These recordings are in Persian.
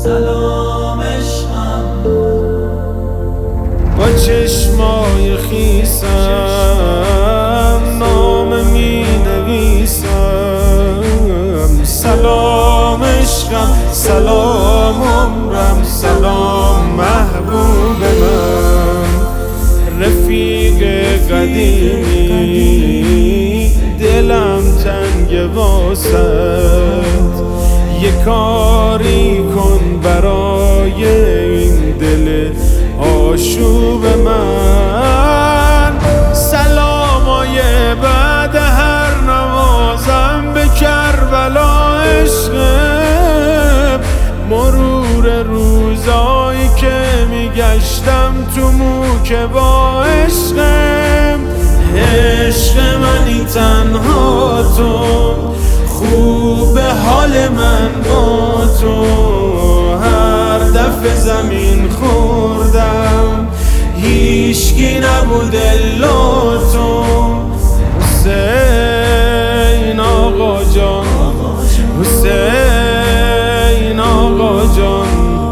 سلام عشقم با چشمای خیسم نام می نویسم. سلام عشقم، سلام عمرم، سلام محبوب من، رفیق قدیمی دلم تنگ واسط. یه کاری کن برای این دل آشوب من. سلامای بعد هر نوازم به کربلا عشقم، مرور روزایی که میگشتم تو موکه با عشقم. عشق منی تنها تو، خوب حال من با تو. هر دفعه زمین خوردم هیچکی نبود الا تو. حسین آقا جان، حسین آقا جان،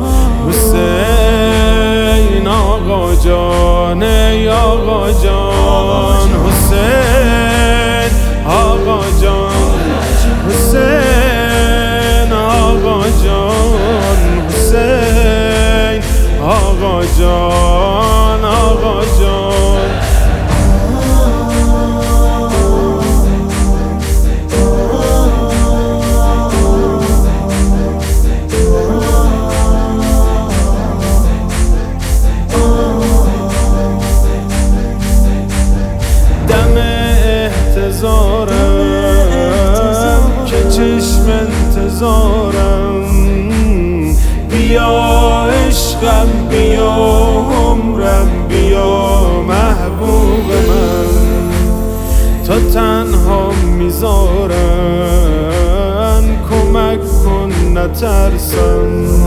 حسین آقا جان، ای آقا جان. حسین آقا جان، حسین آقا جان، حسین آقا جان، آقا جان. دم احتضارم که چشم انتظارم، بیا عشقم، بیا عمرم، بیا محبوب من. تا تنها میذارن کمک کن نترسم،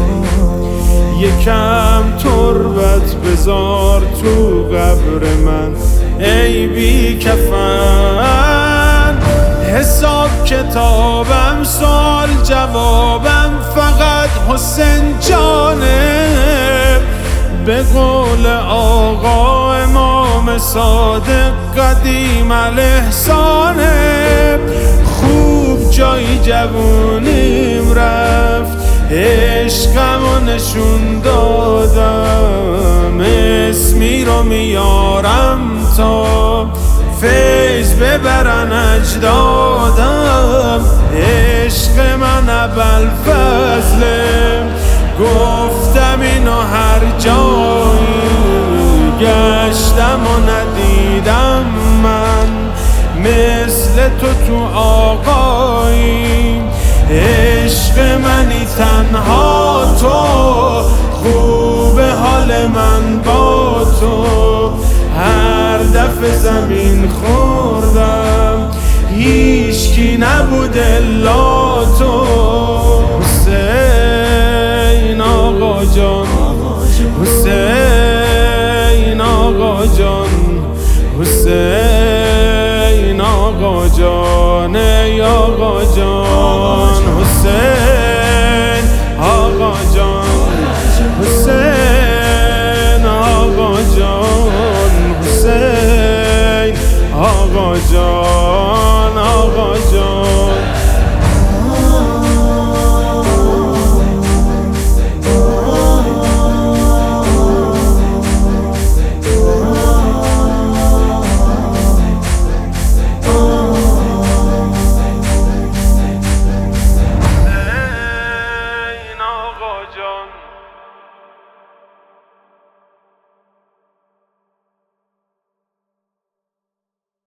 یکم تربت بذار تو قبر من ای بی کفن. حساب کتابم سوال جوابم فقط حسین جانه. به قول آقا امام صادق قدیم الاحسانه. خوب جای جوونیم رفت، عشقمو نشون دادم. اسمی رو میارم تا فیض ببرن اجدادم. عشق من ابوالفضله، گفتم اینو هر جایی گشتم و ندیدم من مثل تو آقایی. عشق منی تنها تو، خوب حال من با تو. هر دفعه زمین خوردم هیچکی نبود الا تو.